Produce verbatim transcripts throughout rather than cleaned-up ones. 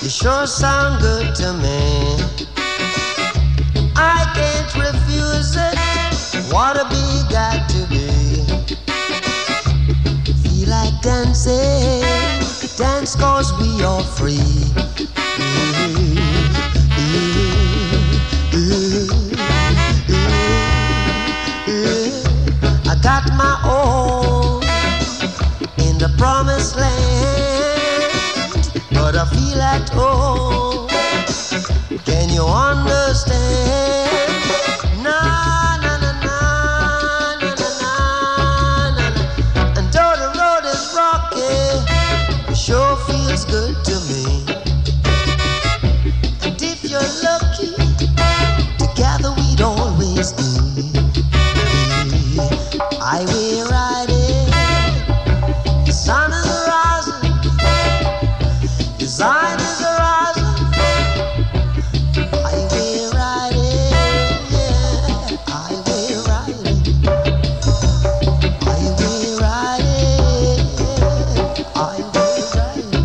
sure sound good to me. I can't refuse it. What a big got to be. Feel like dancing, dance cause we are free. I got my own in the promised land, but I feel at home. Can you understand? Na na na na na na na na. And though the road is rocky, it sure feels good to me. And if you're lucky, together we'd always be. Highway riding, the sun is rising, the sun is rising. Highway riding, yeah, highway riding, highway riding, highway riding.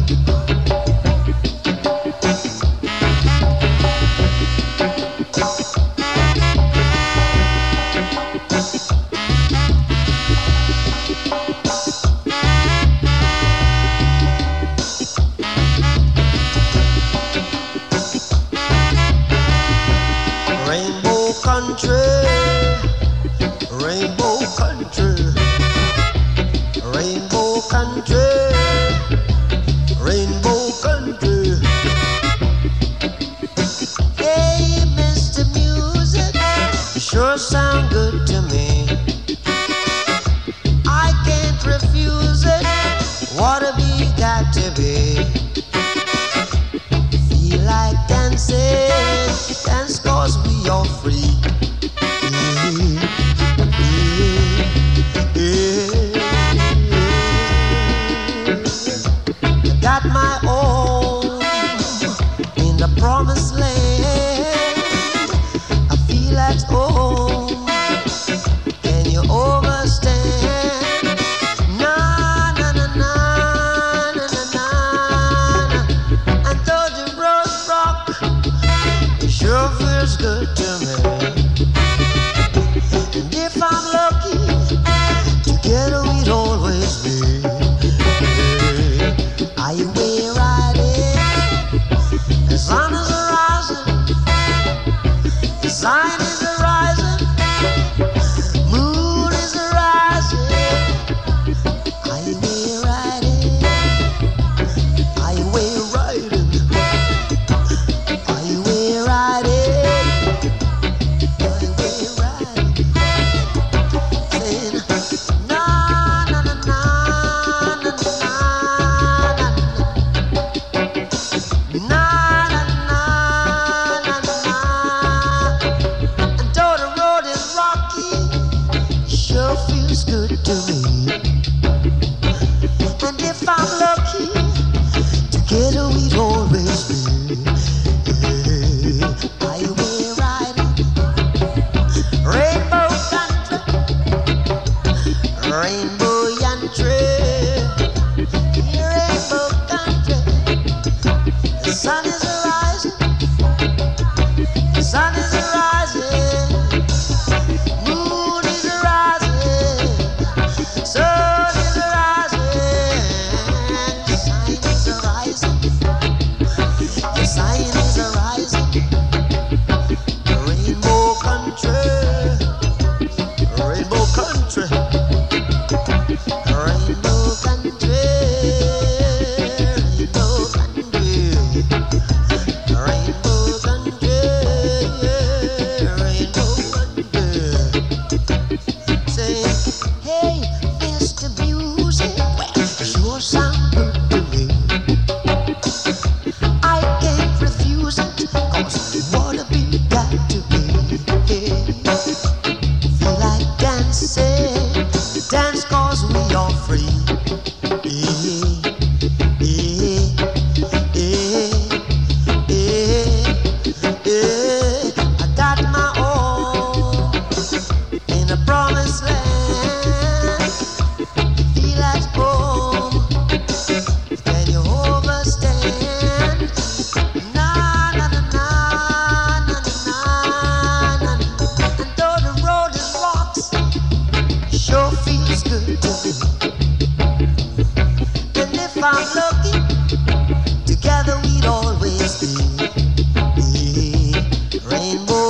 Rainbow country, rainbow country, rainbow country, rainbow country. Hey, Mister Music, you sure sound good to me. I can't refuse it. What a we got to be. Feel like dancing, dance cause we are free. I got my own in the promised land. I feel at home. Can you understand? Na na na na na na na. And though the road rock, it sure feels good to me. And if I'm lucky, together we'd always be. Highway ride. rainbow.